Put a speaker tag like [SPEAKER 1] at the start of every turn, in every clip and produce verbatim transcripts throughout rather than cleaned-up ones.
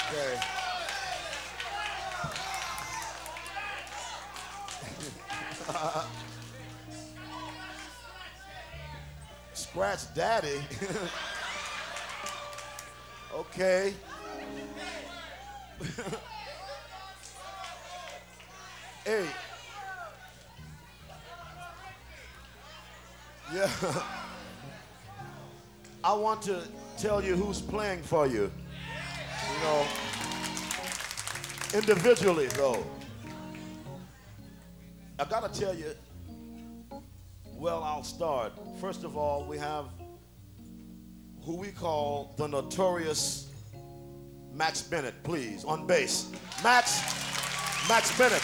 [SPEAKER 1] Okay. Scratch Daddy. Okay. Hey. Yeah. I want to tell you who's playing for you. You know, individually though. I gotta tell you, well, I'll start. First of all, we have who we call the notorious Max Bennett, please, on bass. Max, Max Bennett,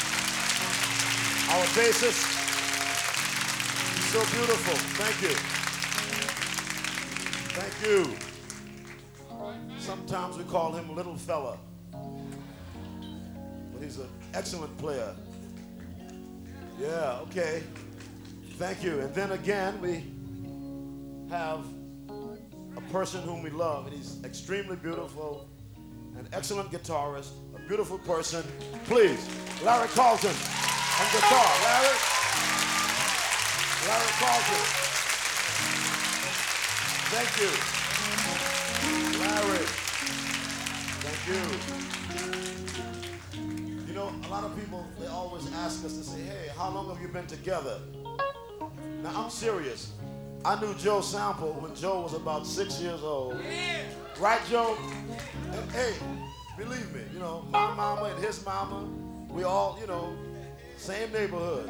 [SPEAKER 1] our bassist. He's so beautiful. Thank you. Thank you. Sometimes we call him Little Fella, but he's an excellent player. Yeah, okay. Thank you. And then again, we have a person whom we love, and he's extremely beautiful, an excellent guitarist, a beautiful person. Please, Larry Carlton on guitar. Larry? Larry Carlton. Thank you. Larry. Thank you. You know, a lot of people, they always ask us to say, hey, how long have you been together? Now, I'm serious. I knew Joe Sample when Joe was about six years old. Yeah. Right, Joe? And hey, believe me, you know, my mama and his mama, we all, you know, same neighborhood.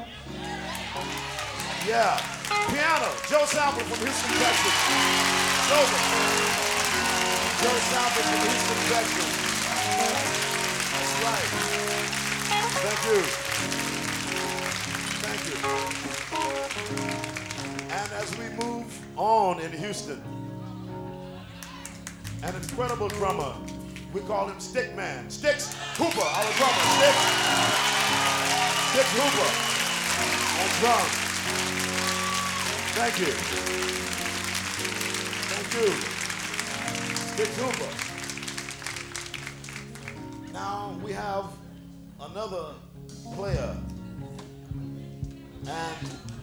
[SPEAKER 1] Yeah. Piano, Joe Sample from Houston, Texas. Joe. Joe Sample from Houston, Texas. That's right. Thank you. Thank you. And as we move on in Houston, an incredible drummer, we call him Stickman. Sticks Hooper, our drummer. Sticks. Sticks Hooper on drums. Thank you. Thank you. Sticks Hooper. Now we have another player, and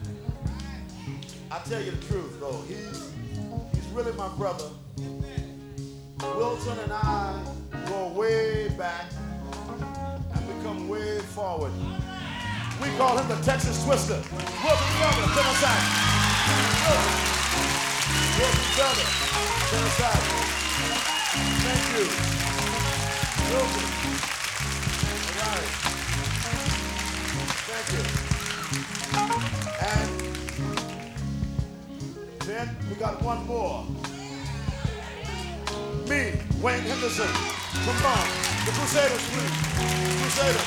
[SPEAKER 1] I tell you the truth though, he's he's really my brother. Wilson and I go way back and we come way forward. We call him the Texas Twister. Wilson Brother, tenor sax. Wilson Brother, tenor sax. Thank you. Wilson. All right. Thank you. And then we got one more. Me, Wayne Henderson. Come on. The Crusaders, please. Crusaders.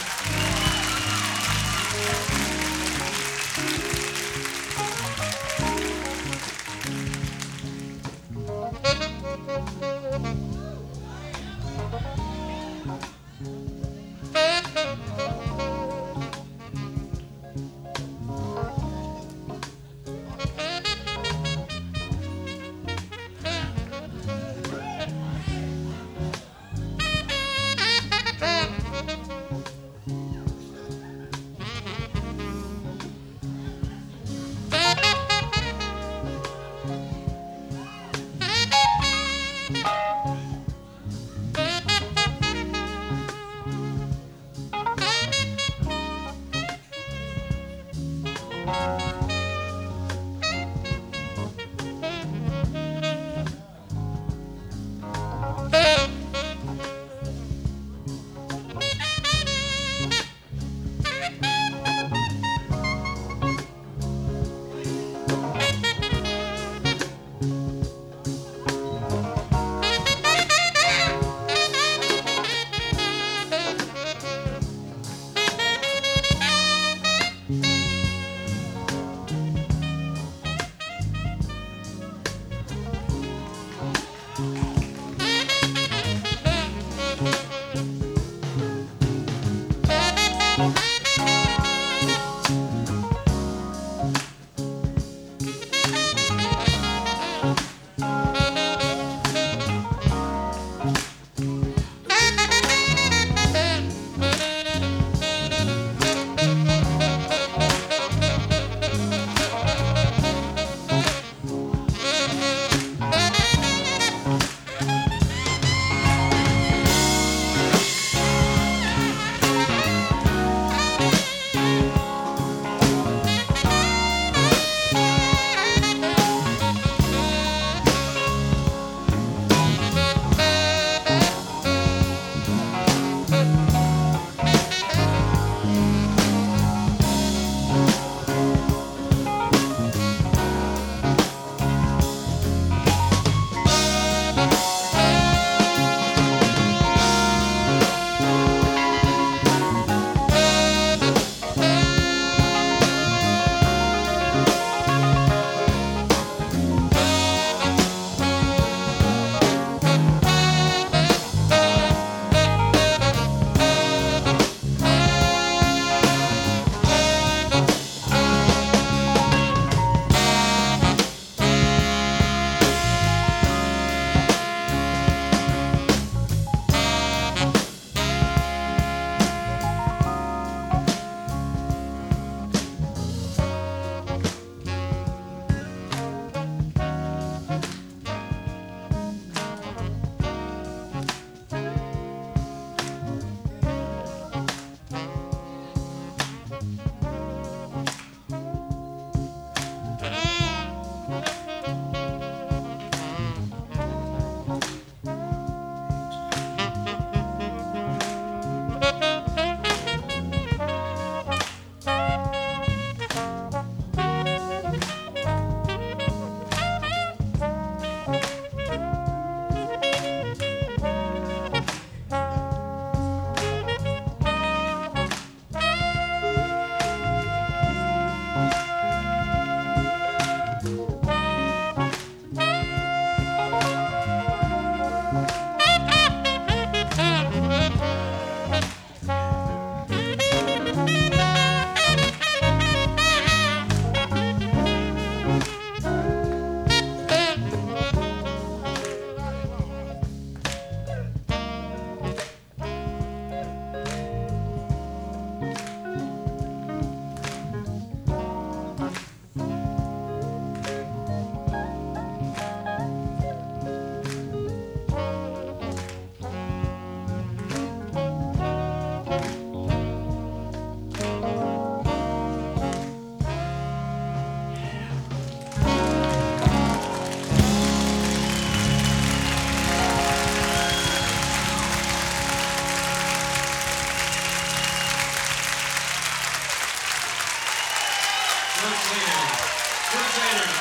[SPEAKER 2] Later.